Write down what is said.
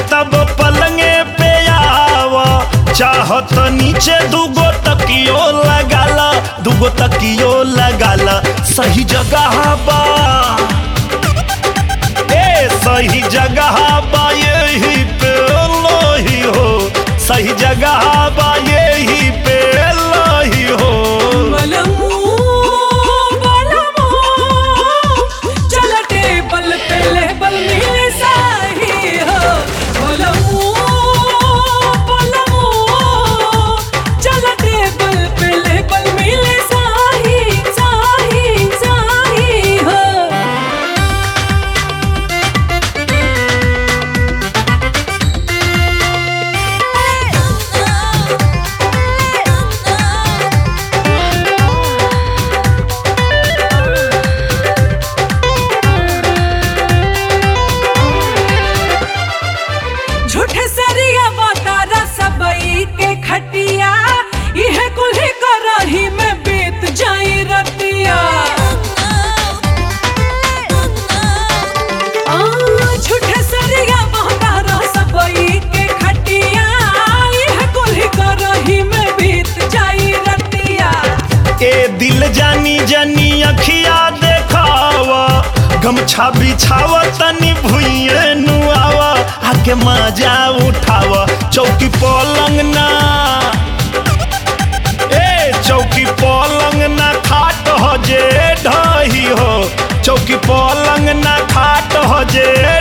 तब पलंगे पे आवा, चाहत नीचे दुगो तकियो लगाला, दुगो तकियो लगाला। सही जगह बा, सही जगह बा यही पे लोही हो, सही जगह बा यही पे लोही हो। खटिया यह कुल्ही करही में बीत जाई रतिया। झूठे सरिया बहतारा सबई के खटिया, यह कुल्ही करही में बीत जाई रतिया। ए दिल जानी जानी अखिया देखावा, गमछा बिछावा तनी भुइये नुआवा, आके मजा उठावा। चौकी पलंग ना, चौकी पलंग ना खाट हो जे ढही हो, चौकी पलंग ना खाट हो जे